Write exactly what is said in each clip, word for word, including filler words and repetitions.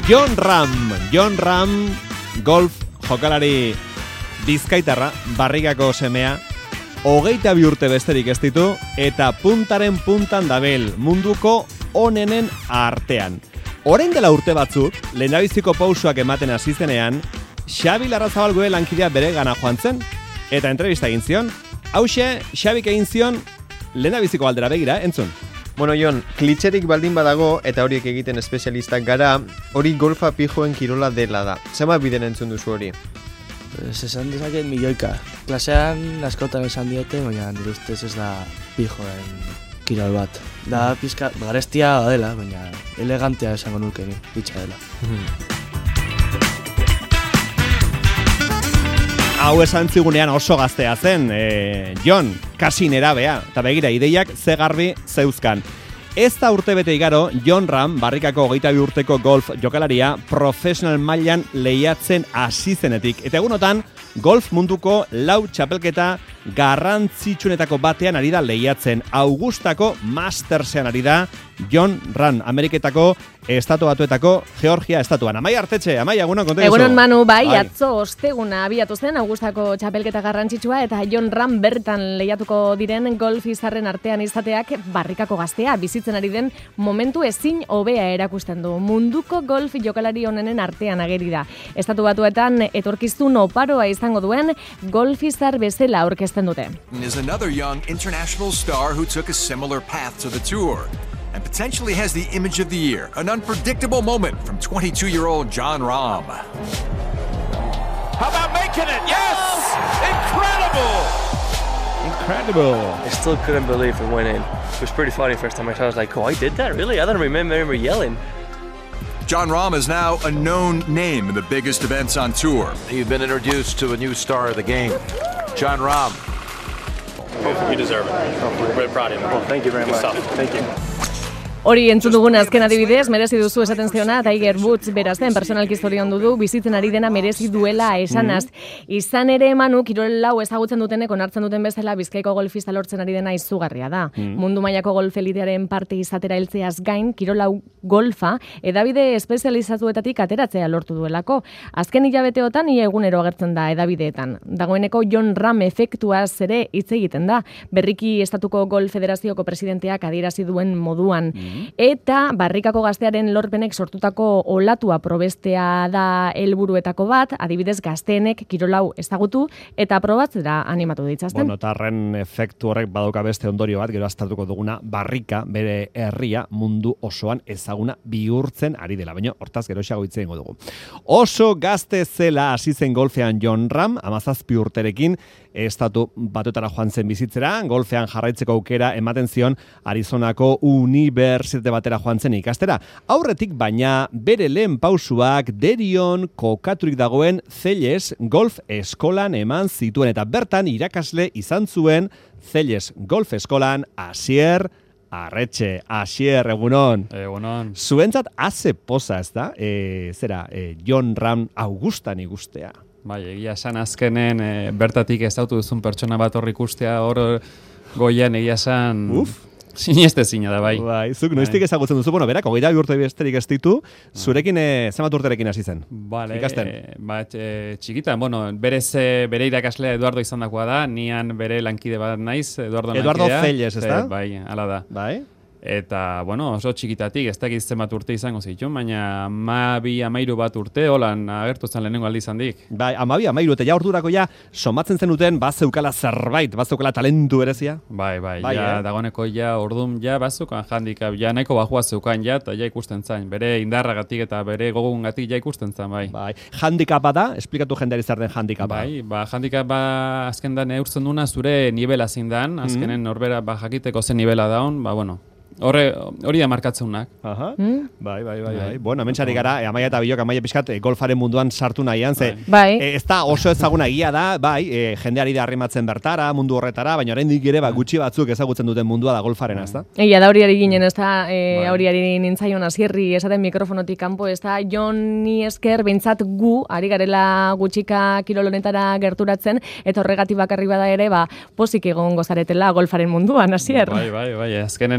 Jon Rahm, Jon Rahm, golf jokalari bizkaitarra, barrikako semea, hogeita bi urte besterik ez ditu, eta puntaren puntan dabil munduko onenen artean. Orain dela urte batzuk, lehendabiziko pausoak ematen hasi zenean, Xabi Larrazabalgoe lankidea bere gana joan zen, eta entrevista egin zion. Hauxe, Xabik egin zion lehendabiziko aldera begira, entzun. Bueno, Jon, klitxerik baldin badago, eta horiek egiten espezialistak gara, hori golfa pijoen kirola dela da. Zema biden entzun duzu hori? Pues esan dezaket milioika. Klasean askotan esan diote, baina nire ustez ez da pijoen kirol bat. Da pizka, garestia dela, baina elegantea esango nuke ni, pitxa dela. Hau esan zigunean oso gaztea zen, e, Jon, kasi nerabea, eta begira, ideiak ze garbi zeuzkan. Ez da urte bete igaro, Jon Rahm, barrikako hogeita bi urteko golf jokalaria, profesional mailan lehiatzen hasi zenetik. Eta egunotan, golf munduko lau txapelketa garrantzitsuenetako batean ari da lehiatzen. Augustako Mastersean ari da Jon Rahm, Ameriketako estatu batuetako Georgia estatuan. Amaia Artetxe, Amaia, egunon, konta duzu. Egunon, Manu, bai, bai, atzo osteguna abiatu zen Augustako txapelketa garrantzitsua eta Jon Rahm bertan lehiatuko diren golf izarren artean izateak barrikako gaztea bizitzen ari den momentu ezin hobea erakusten du. Munduko golf jokalari onenen artean ageri da. Estatu batuetan etorkizun oparoa izango duen golf izar bezala aurkezten dute. Is another young international star who took a similar path to the tour. And potentially has the image of the year, an unpredictable moment from twenty-two-year-old Jon Rahm. How about making it? Yes! Incredible! Incredible! I still couldn't believe it went in. It was pretty funny first time I saw it. I was like, oh, I did that? Really? I don't remember, remember yelling. Jon Rahm is now a known name in the biggest events on tour. You've been introduced to a new star of the game, Jon Rahm. You deserve it. We're very proud of you. Well, thank you very much. Thank you. Hori entzun dugun azken adibidez, merezi duzu esaten ziona, Tiger Woods berazten personalki zorion dudu, bizitzen ari dena merezi duela esanaz. Mm. Izan ere Manu, kirol lau ezagutzen dutenek onartzen duten bezala Bizkaiko golfista lortzen ari dena izugarria da. Mm. Mundu mailako golf elitearen parte izatera heltzeaz gain, kirol lau golfa, edabide espezializatuetatik ateratzea lortu duelako. Azken hilabeteotan ia egunero agertzen da edabideetan. Dagoeneko Jon Rahm efektuaz ere hitz egiten da. Berriki Estatuko Golf Federazioko presidenteak adierazi duen moduan. Mm. Eta barrikako gaztearen lorpenek sortutako olatua probestea da helburuetako bat, adibidez gazteenek kirolau ezagutu eta probatzera animatu ditzazten. Bueno, tarren efektu horrek badauka beste ondorio bat, gero aztertuko duguna barrika bere herria mundu osoan ezaguna bihurtzen ari dela, baina hortaz gero xago hitz egingo dugu. Oso gazte zela hasi zen golfean Jon Rahm, hamazazpi urterekin, estatu batuetara joan zen bizitzera, golfean jarraitzeko aukera ematen zion Arizonako unibertsitate batera joan zen ikastera. Aurretik baina bere lehen pausuak Derion kokaturik dagoen Celles Golf Eskolan eman zituen eta bertan irakasle izan zuen Celles Golf Eskolan Asier Arretxe, Asier, egunon. Egunon. Zuentzat haze poza, ez da? E, zera, e, Jon Rahm Augustan ikustea. Bai, egia esan azkenen e, bertatik ez dautu duzun pertsona bat hor ikustea, hor goian egia esan... Uf. Sineste zina da, bai. Bai, zuk noiztik ezagutzen duzu, bueno, berak, hogeita bi urte besterik ez ditu, zurekin e, zenbat urterekin hasi zen? Vale, ikasten. E, bat, e, txikitan, bueno, berez, bere irakaslea Eduardo izan dakoa da, nian bere lankide bat naiz, Eduardo lankidea. Eduardo Celles, ez da? Bai, ala da. Bai. Eta, bueno, oso txikitatik, ez dakit zenbat urte izango zituen, baina amabi, amairu bat urte, holan agertu zen lehenengo aldi izan dik. Bai, amabi, amairu, eta ja ordurako ja, somatzen zenuten, bazeukala zerbait, bazeukala talentu berezia. Bai, bai, bai ja, eh? dagoeneko ja, ordun ja, bazukan handikap, ja, nahiko bajua zeukan ja, eta ja ikusten zain, bere indarragatik eta bere gogungatik ja ikusten zain, bai. Bai, handikapa da, esplikatu jendeari zer den handikapa. Bai, ba, handikapa azken da neurtzen duna zure nivela zindan, azkenen mm. norbera ba, jakiteko zen nivela daun, ba, bueno, Horre, hori da markatzeunak. Aha. Mm? Bai, bai, bai, bai. Bueno, hementsari gara, e, Amaia eta Bilok, Amaia pixkat, e, golfaren munduan sartu nahian, ze, bai. E, ez da oso ezaguna egia da, bai, e, jendeari da arrimatzen bertara, mundu horretara, baina oraindik ere, ba, gutxi batzuk ezagutzen duten mundua da golfaren, ez da? Egia da horiari ginen, ez da, e, horiari nintzaion azierri, esaten mikrofonotik kanpo, ez da, Joni esker, behintzat gu, ari garela gutxika kirolonetara gerturatzen, eta horregatik bakarri bada ere, ba, pozik egon gozaretela golfaren munduan, Asier. Bai, bai, bai, azkenen, ba, kirol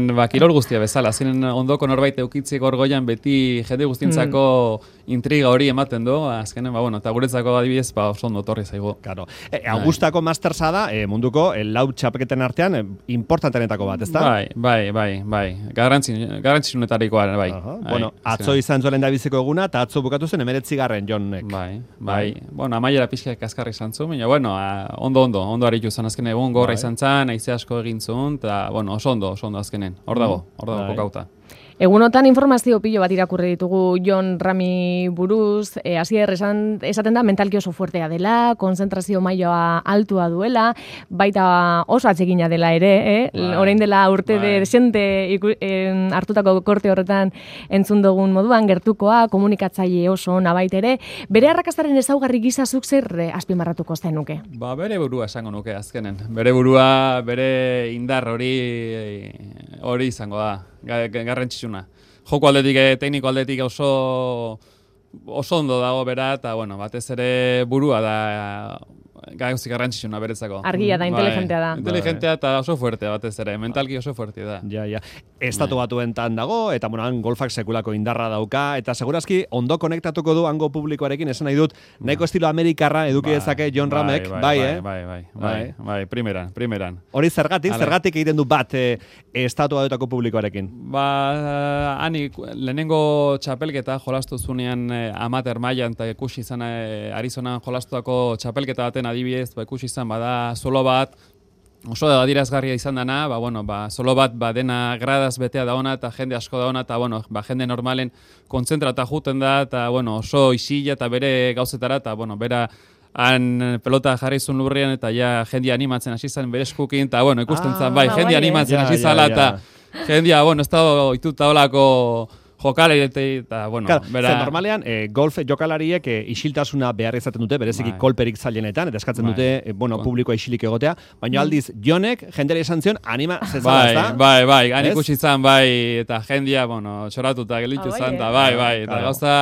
kirol guztia bezala, azkenen ondoko norbait eukitzik orgoian beti jende guztientzako mm. intriga hori ematen du, azkenen, ba, bueno, eta guretzako adibidez, ba, oso ondo torri zaigu. Claro. E, Augustako Mastersa da, e, munduko e, lau txapelketen artean e, importantenetako bat, ezta? Bai, bai, bai, bai, garrantzitsunetarikoa, bai. Uh-huh. Bueno, atzo izan zuen lehendabiziko eguna, eta atzo bukatu zen emeretzigarren Jonek. Bai, bai, bueno, amaiera pixka kaskarri izan zuen, baina, bueno, ondo, ondo, ondo aritu zen azken egun, gorra izan zan, aize asko egin zuen, eta, bueno, oso ondo, oso ondo azkenen, hor dago, hor dago kokauta. Egunotan informazio pilo bat irakurri ditugu Jon Rami buruz, e, Asier esan, esaten da mentalki oso fuertea dela, konzentrazio mailoa altua duela, baita oso atsegina dela ere, eh? Bai, orain dela urte bai. de desente eh, hartutako korte horretan entzun dugun moduan, gertukoa, komunikatzaile oso ona baita ere, bere arrakastaren ezaugarri gisa zuk zer azpimarratuko zenuke? Ba, bere burua esango nuke azkenen, bere burua, bere indar hori hori izango da. Garrantzitsuna. Joko aldetik, tekniko aldetik oso oso ondo dago bera, eta bueno, batez ere burua da gauzi garrantzitsuna beretzako. Argia da, inteligentea da. Inteligentea eta oso fuertea batez ere, mentalki oso fuertea da. Ja, ja. Estatu batuentan dago, eta bueno, han golfak sekulako indarra dauka, eta segurazki ondo konektatuko du hango publikoarekin, esan nahi dut, nahiko estilo amerikarra eduki dezake Jon Ramek, bai, eh? Bai, bai, bai, bai, primeran, primeran. Hori zergatik, zergatik egiten du bat estatu batuetako publikoarekin? Ba, hani, lehenengo txapelketa jolastu zunean amateur mailan, eta ikusi izan Arizonan jolastuako txapelketa baten adibidez, ba, ikusi izan bada solo bat, oso adierazgarria izan dana, ba, bueno, ba, solo bat ba, dena gradaz betea da ona, eta jende asko da ona, eta bueno, ba, jende normalen kontzentrata juten da, eta bueno, oso isila eta bere gauzetara, eta bueno, bera han pelota jarri zuen lurrian, eta ja jendia animatzen hasi zen bere eskukin, eta bueno, ikusten zen, bai, jendia animatzen hasi zala, eta jendia, bueno, ez da ituta olako jokalari eta, bueno, claro, bera... normalean, eh, golf jokalariek eh, isiltasuna behar izaten dute, bereziki kolperik zailenetan, eta eskatzen dute, eh, bueno, publikoa isilik egotea, baina aldiz, Jonek, jendera izan zion, anima zezala, ez da? Bai, bai, han ikusi izan, bai, eta jendia, bueno, txoratuta gelditu izan, eta bai, bai, eta gauza...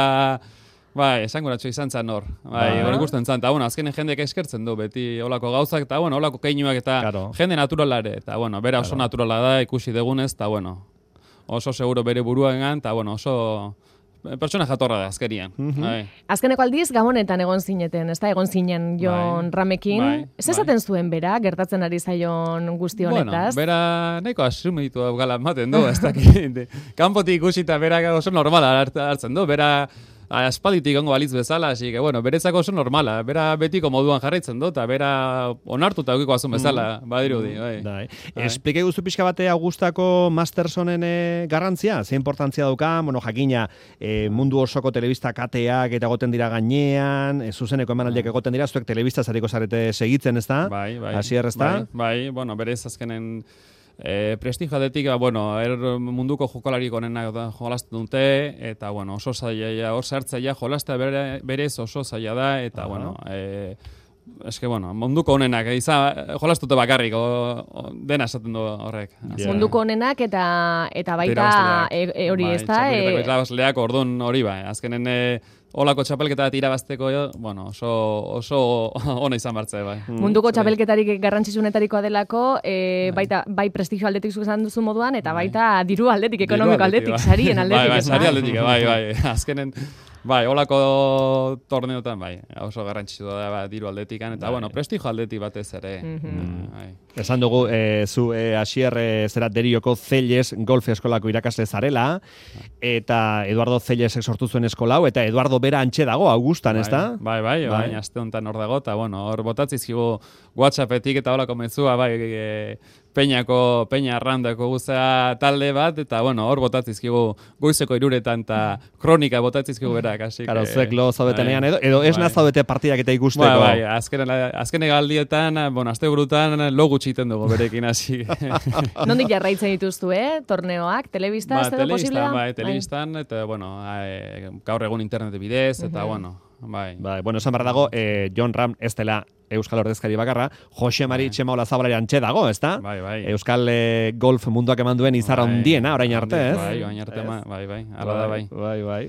Bai, esanguratxo izan zan hor. Bai, hori ikusten zan, eta bueno, azkenen jendeak eskertzen du, beti olako gauzak, eta bueno, olako keinuak, eta jende naturalare, eta bueno, bera oso naturala da, ikusi degunez, eta bueno, oso seguro bere buruagan, eta bueno, oso pertsona jatorra da, azkerian. Mm-hmm. Azkeneko aldiz, Gabonetan egon zineten, ez da, egon zinen Jon bai, Ramekin. Bai, ez esaten bai. Zuen bera, gertatzen ari zaion guzti honetaz? Bueno, bera nahiko asumitu gala ematen du, ez dakit. Kanpotik ikusita bera oso normala hartzen du, bera aspalditik gongo balitz bezala, hasi que, bueno, beretzako oso normala, bera betiko moduan jarraitzen dut, eta bera onartuta eukiko azun bezala, mm. badirudi, bai. Dai. Esplike guztu pixka bate Augustako Mastersonen e, garrantzia, ze importantzia dauka, bueno, jakina, e, mundu osoko telebista kateak eta goten dira gainean, e, zuzeneko emanaldiak egoten dira, zuek telebista zareko zarete segitzen, ez da? Bai, bai. Hasi errez da? Bai, bai, bueno, berez azkenen... E, prestigio aldetik, bueno, er munduko jokalarik onenak jolasten dute, eta, bueno, oso zaila, hor sartzaia jolasta bere, berez oso zaila da, eta, uh-huh. bueno, e, eske, bueno, munduko onenak, izan, jolastute bakarrik, o, o, dena esaten du horrek. Yeah. Munduko onenak eta eta baita e, e, hori ez da? Bai, txapelketak orduan hori bai, azkenen... E, Olako txapelketa bat irabazteko, bueno, oso, oso ona izan bartze, bai. Munduko txapelketarik garrantzitsunetarikoa delako, e, baita, bai prestigio aldetik zuzan duzu moduan, eta baita diru aldetik, ekonomiko aldetik, sarien aldetik. Bai, bai, sari aldetik, bai, bai. Azkenen, bai, olako torneotan, bai, oso garrantzitsua da ba, diru aldetikan, eta, bai. Bueno, prestigio aldetik batez ere. Mm-hmm. Bai. Esan dugu, e, zu e, Asier e, zera Derioko Zelles golf eskolako irakasle zarela, eta Eduardo Zellesek sortu zuen eskolau, eta Eduardo bera antxe dago, Augustan, ez da? Bai, bai, bai, bai, aste honetan hor dago, eta, bueno, hor botatzizkigu WhatsAppetik eta holako mezua, bai, e, Peñako, Peña Arrandako guzea talde bat, eta, bueno, hor botatzizkigu goizeko iruretan, eta kronika botatzizkigu berak, hasi. Karo, zuek lo zaudetenean, edo, edo ez bai. Nazaudete partidak eta ikusteko. Bai, bai, azken, azken egaldietan, bueno, azte burutan, lo gutxiten dugu berekin, hasi. Nondik jarraitzen dituztu, eh? Torneoak, telebista, ez edo posible da? Bai, telebistan, eta, bueno, e, gaur egun internet bidez, eta, uh-huh. bueno, bai. Bai, bueno, esan behar dago, eh, Jon Ram ez dela Euskal Ordezkari bakarra, Jose Mari bai. Txemaola Zabalari antxe dago, ez da? Bai, bai. Euskal eh, golf munduak eman duen izarra bai. Ondiena, orain arte, ez? Bai, orain arte, bai, bai, ala da, bai. Bai, bai.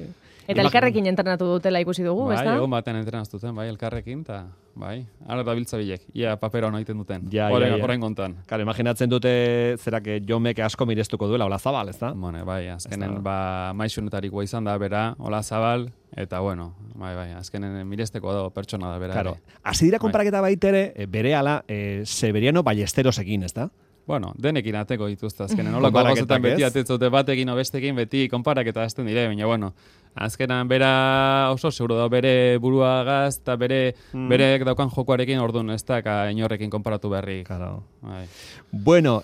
Eta elkarrekin entrenatu dutela ikusi dugu, bai, ezta? Bai, egon baten entrenaztuten, bai, elkarrekin, eta bai, ara da biltza bilek, ia papera hona egiten duten, ja, horren, ja, ja. horren gontan. Karo, imaginatzen dute, zerak, Jomek asko mirestuko duela, Ola Zabal, ezta? Bueno, bai, azkenen, ba, maixunetarikoa izan da, bera, Ola Zabal, eta bueno, bai, bai, azkenen miresteko da pertsona da, bera. Karo, hasi dira konparaketa baitere, bere ala, eh, Severiano Ballesterosekin, ezta? Bueno, denekin ateko dituzte azkenen. Olako gauzetan beti atetzute batekin o bestekin beti konparaketa azten dire, baina bueno, azkenan bera oso seguro da bere buruagaz eta bere mm. berek daukan jokoarekin orduan ez da inorrekin konparatu beharrik. Claro. Bai. Bueno,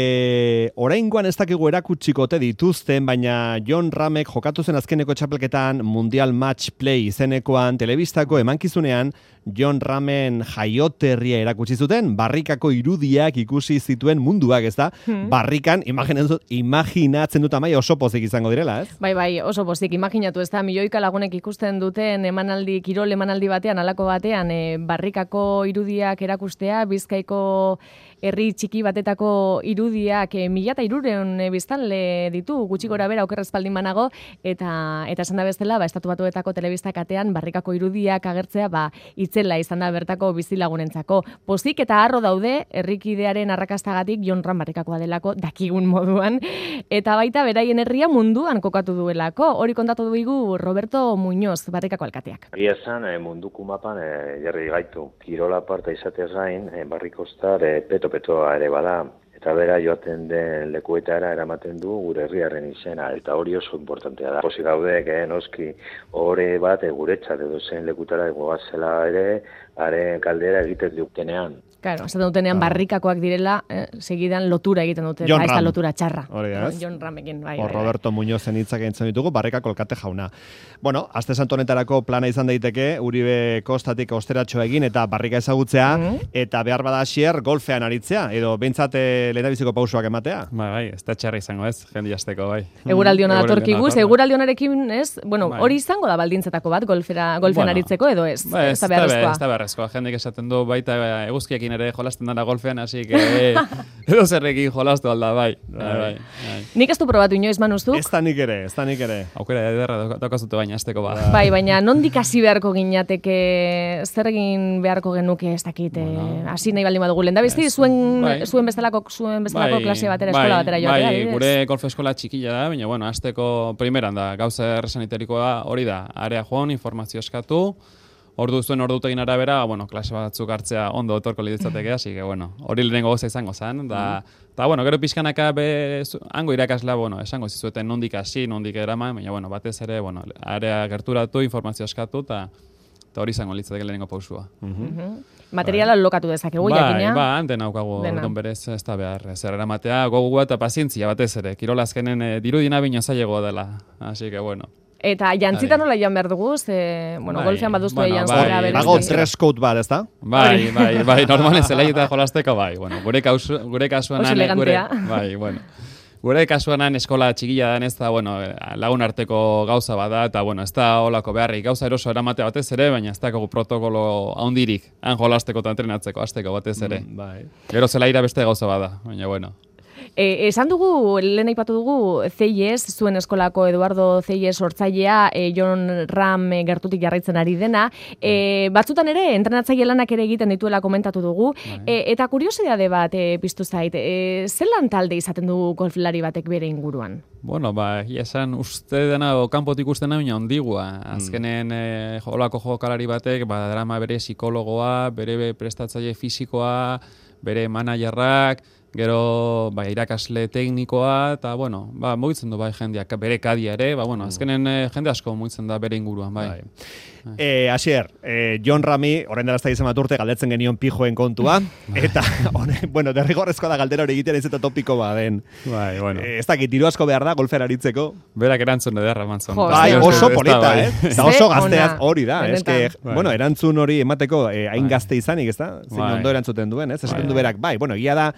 eh, oraingoan ez dakigu erakutsikote dituzten, baina Jon Ramek jokatu zen azkeneko txapelketan Mundial Match Play izenekoan telebistako emankizunean Jon Ramen jaioterria erakutsi zuten, barrikako irudiak ikusi zituen munduak, ez da? Hmm. Barrikan, imaginatzen dut amai oso pozik izango direla, ez? Bai, bai, oso pozik, imaginatu, ez da, milioika lagunek ikusten duten emanaldi, kirol emanaldi batean, alako batean, e, barrikako irudiak erakustea, Bizkaiko herri txiki batetako irudiak e, mila eta irureun e, biztanle ditu, gutxi gora bera okerrezpaldin banago, eta eta esan da bestela, ba, estatu batuetako telebistak atean, barrikako irudiak agertzea, ba, itzela izan da bertako bizilagunentzako. Pozik eta harro daude, herrikidearen arrakastagatik Jon Ram barrikakoa delako, dakigun moduan, eta baita beraien herria munduan kokatu duelako. Hori kontatu duigu Roberto Muñoz, barrikako alkateak. Egia esan, eh, munduko mapan eh, jarri gaitu. Kirola parta izateaz gain, eh, barrikostar eh, peto-petoa ere bada. Eta bera joaten den lekuetara eramaten du gure herriaren izena, eta hori oso importantea da. Pozik gaudek, eh, noski, hori bat eh, guretzat edo zen lekutara egoazela ere, haren kaldera egiten dutenean. Claro, esaten dutenean ah. barrikakoak direla, eh, segidan lotura egiten dute, eta ez da lotura txarra. Hori da, ez? Jon Ramekin, bai, O bai, Roberto bai. Muñozen hitzak entzun ditugu, barrikako alkate jauna. Bueno, aste santu honetarako plana izan daiteke, Uribe kostatik osteratxo egin eta barrika ezagutzea, mm-hmm. eta behar bada hasier golfean aritzea, edo behintzat lehendabiziko pausoak ematea. Bai, bai, ez da txarra izango ez, jendi jasteko, bai. Eguraldi hona datorkiguz, eguraldi honarekin, ez? Bueno, bai. Hori izango da baldintzetako bat, golfera, golfean bueno, aritzeko, edo ez? Ba, ez, ez da beharrezkoa. Ez da beharrezkoa, jendik esaten du baita eguzkiekin ere jolasten dara golfean, así que edo zerrekin jolastu alda, bai. Bai, bai, bai. Nik ez du probatu inoiz manuztuk? Ez da nik ere, ez da nik ere. Aukera ederra daukazute baina azteko ba. Bai, baina nondik hasi beharko ginateke, zer egin beharko genuke ez dakit, bueno, hasi nahi baldin badugu. Lehendabizi zuen, bai. zuen bezalako, zuen bezalako bai, klase batera, bai, eskola batera joatea. Bai, adibidez. Gure golf eskola txikila da, baina bueno, azteko primeran da, gauza erresaniterikoa hori da, area joan, informazio eskatu, ordu zuen ordutegin arabera, bueno, klase batzuk hartzea ondo etorko liditzateke, así que bueno, hori lehenengo goza izango zen, da, eta bueno, gero pixkanaka be, hango irakaslea, bueno, esango zizueten nondik hasi, nondik eraman, baina bueno, batez ere, bueno, area gerturatu, informazio eskatu, eta eta hori izango litzateke lehenengo pausua. Uh-huh. Materiala bai. Lokatu dezakegu, bai, jakina? Ba, hanten naukagu, ordon berez, ez da behar, zer eramatea, gogua eta pazientzia batez ere, kirola azkenen e, dirudina bino zailegoa dela, así que bueno. Eta jantzita nola joan behar dugu, ze, bueno, bai, golfean baduztu bueno, jantzera bai, Dago dress code bat, ez da? Bai, bai, bai, normalen zelaita jolasteko, bai, bueno, gure, kausu, gure kasuanan... Oso elegantea. Gure, bai, bueno. Gure kasuanan eskola txikila den ez da, bueno, lagun arteko gauza bada, eta, bueno, ez da olako beharrik gauza eroso eramatea batez ere, baina ez da protokolo haundirik, han jolasteko eta entrenatzeko, azteko batez ere. Mm, bai. Gero zelaira beste gauza bada, baina, bueno. E, esan dugu, lehen aipatu dugu, C I E S, zuen eskolako Eduardo C I E S sortzailea, e, Jon Ram e, gertutik jarraitzen ari dena. E, batzutan ere, entrenatzaile lanak ere egiten dituela komentatu dugu. E, eta kuriosidade bat e, piztu zait, e, zelan talde izaten du golflari batek bere inguruan? Bueno, ba, esan uste dena, o, kanpotik uste nahi ondigua. Azkenen, e, jolako jokalari batek, ba, drama bere psikologoa, bere prestatzaile fisikoa, bere managerrak, gero ba, irakasle teknikoa, eta, bueno, ba, mugitzen du bai jendeak, bere kadia ere, ba, bueno, azkenen eh, jende asko mugitzen da bere inguruan, bai. bai. Eh, Asier, eh, Jon Rami, orain dela ez da izan bat urte, galdetzen genion pijoen kontua, eta, one, bueno, derrigorrezkoa da galdera hori egiten ez eta topiko ba den. Bai, bueno. Eh, ez dakit, diru asko behar da, golfera aritzeko. Berak erantzun ederra mantzun. Bai, oso polita, eh? Eta oso gazteaz hori da, ez que, bai. bueno, erantzun hori emateko, eh, hain bai. gazte izanik, ez da? Zein bai. ondo erantzuten duen, ez? Esaten bai. du berak, bai, bueno, egia da,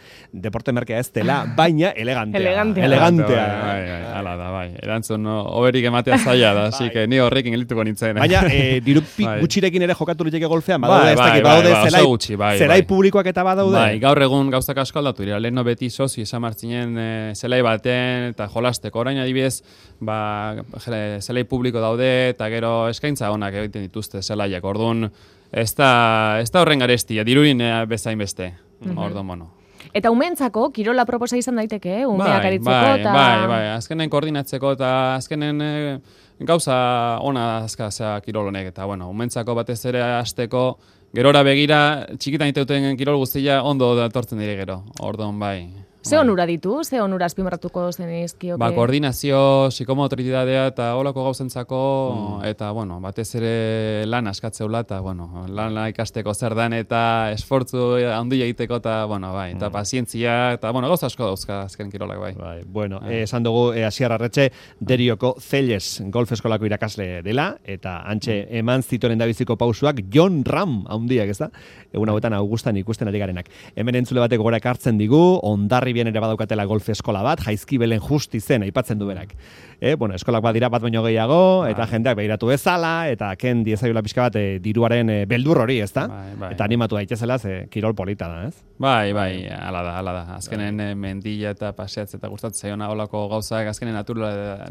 deporte merkea ez dela, baina elegantea. Elegantea. Elegantea. Bai, bai, bai, hala da, bai. Erantzun oberik ematea zaila da, así que ni horrekin gelituko nintzen. Baina, e, dirupi Bai. gutxirekin ere jokatu liteke golfean, badaude, Bai, ez dakit, bai, badaude bai, zelai, oso gutxi, bai, zelai bai. publikoak eta badaude. Bai, gaur egun gauzak asko aldatu dira. Leheno beti sozi esan martzinen e, zelai baten eta jolasteko. Orain adibidez, ba, jele, zelai publiko daude eta gero eskaintza onak egiten dituzte zelaiak. Orduan, ez da, ez da horren garestia, dirurin e, bezain beste. Mhm. Orduan, bueno. Eta umentzako, kirola proposa izan daiteke, eh? Umeak Bai, aritzeko, bai, eta... bai, bai, azkenen koordinatzeko eta azkenen e, gauza ona azka zea kirol honek eta bueno, umentzako batez ere hasteko gerora begira txikitan iteuten kirol guztia ondo datortzen dire gero. Orduan bai. Ze onura ditu? Ze onura azpimarratuko zenizkioke? Ba, koordinazio, psikomotoritidadea eta holako gauzentzako Mm. eta bueno, batez ere lan askatzeula eta bueno, lana ikasteko zer dan eta esfortzu handia egiteko eta bueno, bai, eta pazientzia eta bueno, gauza asko dauzka azken kirolak bai. Bai, bueno, Bai. eh, esan dugu eh, Asier Arretxe Derioko Zelles golf eskolako irakasle dela, eta antxe eman zituen endabiziko pausuak Jon Ram handiak, ez da? Egun hauetan Augustan ikusten ari garenak. Hemen entzule batek gora ekartzen digu, Hondarribian ere badaukatela golf eskola bat, Jaizkibelen justi zen aipatzen du berak. E, bueno, eskolak badira bat baino gehiago, eta jendeak begiratu bezala, eta ken diezaiola pixka bat e, diruaren e, beldur hori, ez da? Bai, bai. Eta animatu daitezela, ze kirol polita da, ez? Bai, bai, hala da, hala da. Azkenen eh, mendila eta paseatze eta gustatzen zaiona holako gauzak, azkenen naturala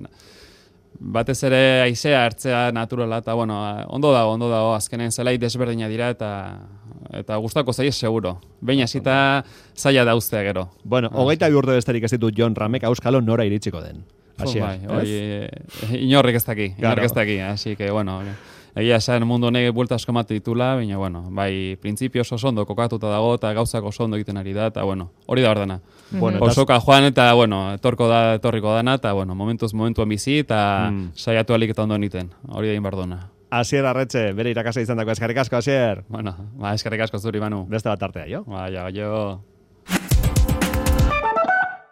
batez ere haizea hartzea naturala eta bueno, ondo dago, ondo dago, azkenen zelai desberdina dira eta eta gustako zaie seguro. Behin hasita zaila da ustea gero. Bueno, hogeita bi urte besterik ez ditu Jon Ramek auskalo nora iritsiko den. Asier, bai, ez? hori, eh, inorrik ez daki, Claro. inorrik ez daki, así que bueno, egia esan mundu honek buelta asko emate ditula, baina bueno, bai, printzipio oso ondo kokatuta dago eta gauzak oso ondo egiten ari da eta bueno, hori da ordena. Bueno, eta- Osoka joan eta bueno, etorko da, etorriko dana eta bueno, momentuz momentuan bizi eta Mm. saiatu alik eta ondo egiten. Hori da egin behar duena. Asier Arretxe, bere irakasle izan dako eskerrik asko, Asier. Bueno, ba, eskerrik asko zuri, Manu. Beste bat artea, jo? Ba, ja, jo.